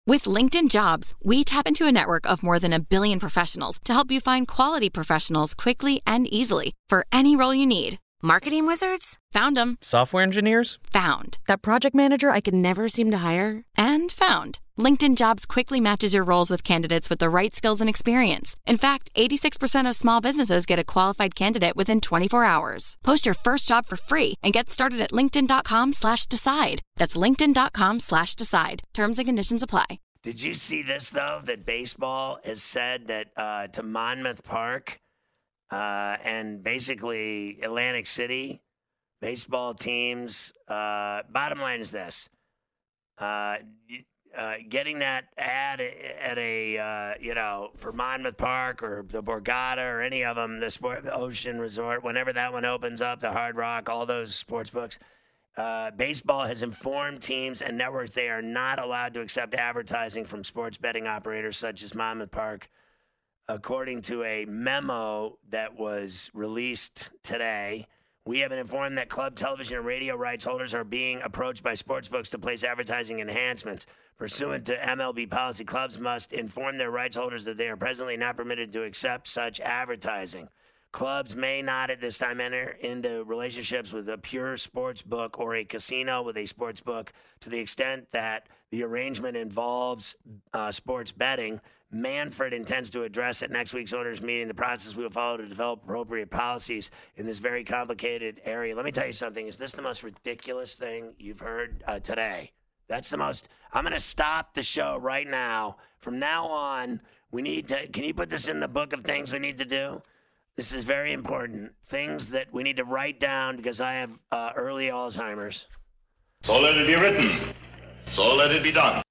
With LinkedIn Jobs, we tap into a network of more than 1 billion professionals to help you find quality professionals quickly and easily for any role you need. Marketing wizards? Found them. Software engineers? Found. That project manager I could never seem to hire? And found. LinkedIn Jobs quickly matches your roles with candidates with the right skills and experience. In fact, 86% of small businesses get a qualified candidate within 24 hours. Post your first job for free and get started at linkedin.com/decide. That's linkedin.com/decide. Terms and conditions apply. Did you see this, though, that baseball has said that to Monmouth Park and basically Atlantic City, baseball teams, bottom line is this. Getting that ad at a, for Monmouth Park or the Borgata or any of them, the Ocean Resort, whenever that one opens up, the Hard Rock, all those sports books, baseball has informed teams and networks they are not allowed to accept advertising from sports betting operators such as Monmouth Park, according to a memo that was released today. We have been informed that club television and radio rights holders are being approached by sportsbooks to place advertising enhancements. Pursuant to MLB policy, clubs must inform their rights holders that they are presently not permitted to accept such advertising. Clubs may not at this time enter into relationships with a pure sports book or a casino with a sports book to the extent that the arrangement involves sports betting. Manfred intends to address at next week's owners' meeting the process we will follow to develop appropriate policies in this very complicated area. Let me tell you something. Is this the most ridiculous thing you've heard today? That's the most. I'm going to stop the show right now. From now on, we need to. Can you put this in the book of things we need to do? This is very important. Things that we need to write down because I have early Alzheimer's. So let it be written. So let it be done.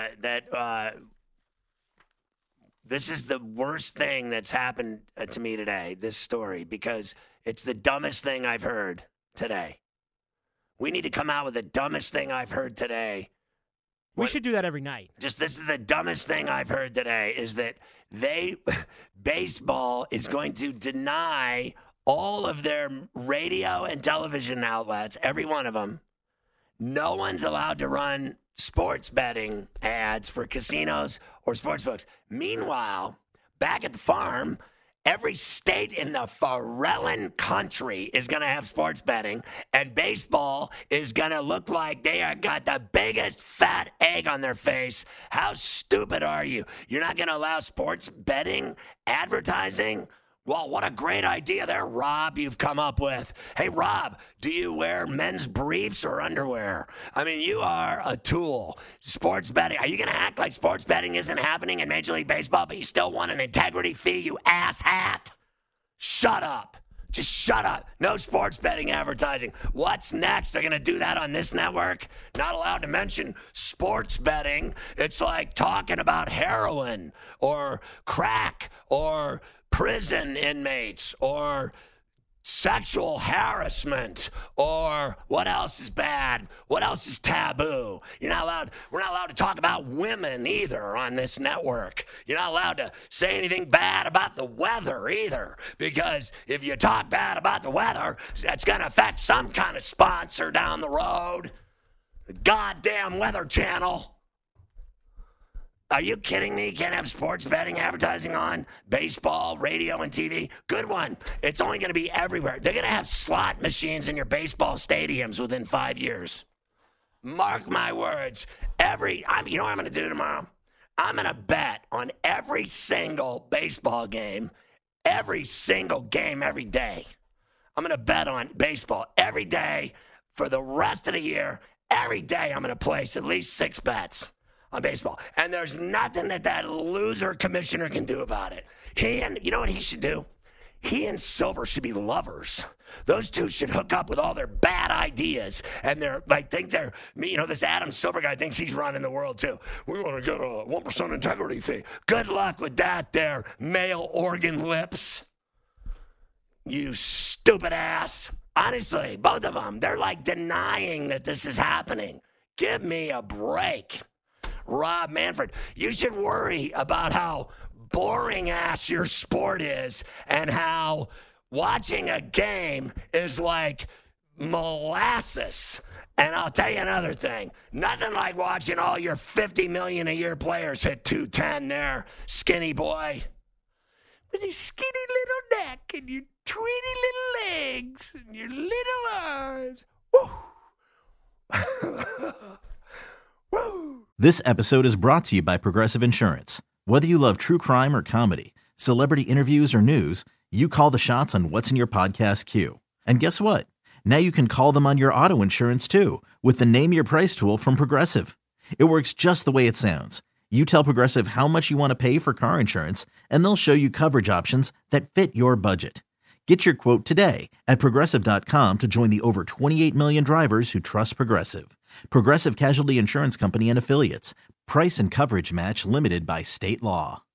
This is the worst thing that's happened to me today, this story, because it's the dumbest thing I've heard today. We need to come out with the dumbest thing I've heard today. We should do that every night. This is the dumbest thing I've heard today, is that baseball is going to deny all of their radio and television outlets, every one of them. No one's allowed to run sports betting ads for casinos or sports books. Meanwhile, back at the farm, every state in the Farellon country is going to have sports betting, and baseball is going to look like they are got the biggest fat egg on their face. How stupid are you? You're not going to allow sports betting advertising? Well, what a great idea there, Rob, you've come up with. Hey, Rob, do you wear men's briefs or underwear? I mean, you are a tool. Sports betting. Are you going to act like sports betting isn't happening in Major League Baseball, but you still want an integrity fee, you ass hat? Shut up. Just shut up. No sports betting advertising. What's next? They're going to do that on this network? Not allowed to mention sports betting. It's like talking about heroin or crack or prison inmates or sexual harassment or what else is bad? What else is taboo? We're not allowed to talk about women either on this network. You're not allowed to say anything bad about the weather either, because if you talk bad about the weather, that's going to affect some kind of sponsor down the road. The goddamn Weather Channel. Are you kidding me? You can't have sports betting advertising on baseball, radio, and TV? Good one. It's only going to be everywhere. They're going to have slot machines in your baseball stadiums within 5 years. Mark my words. You know what I'm going to do tomorrow? I'm going to bet on every single baseball game, every single game, every day. I'm going to bet on baseball every day for the rest of the year. Every day I'm going to place at least 6 bets on baseball. And there's nothing that loser commissioner can do about it. You know what he should do? He and Silver should be lovers. Those two should hook up with all their bad ideas. And this Adam Silver guy thinks he's running the world too. We want to get a 1% integrity fee. Good luck with that there, male organ lips. You stupid ass. Honestly, both of them, they're like denying that this is happening. Give me a break. Rob Manfred, you should worry about how boring ass your sport is and how watching a game is like molasses. And I'll tell you another thing. Nothing like watching all your $50 million a year players hit 210 there, skinny boy. With your skinny little neck and your tweeny little legs and your little arms. Woo! Woo! This episode is brought to you by Progressive Insurance. Whether you love true crime or comedy, celebrity interviews or news, you call the shots on what's in your podcast queue. And guess what? Now you can call them on your auto insurance too with the Name Your Price tool from Progressive. It works just the way it sounds. You tell Progressive how much you want to pay for car insurance, and they'll show you coverage options that fit your budget. Get your quote today at Progressive.com to join the over 28 million drivers who trust Progressive. Progressive Casualty Insurance Company and Affiliates. Price and coverage match limited by state law.